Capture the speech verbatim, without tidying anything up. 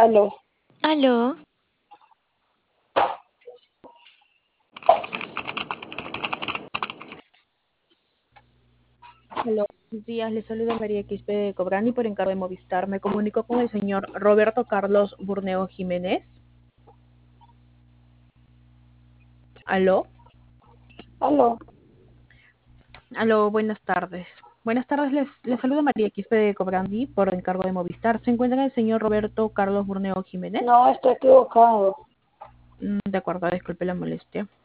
Aló. Aló. Hola, buenos días. Les saluda María Quispe de Cobrani por encargo de Movistar. Me comunico con el señor Roberto Carlos Burneo Jiménez. Aló. Aló. Aló, buenas tardes. Buenas tardes, les, les saluda María Quispe de Cobrani por encargo de Movistar. ¿Se encuentra el señor Roberto Carlos Burneo Jiménez? No, está equivocado. Mm, De acuerdo, disculpe la molestia.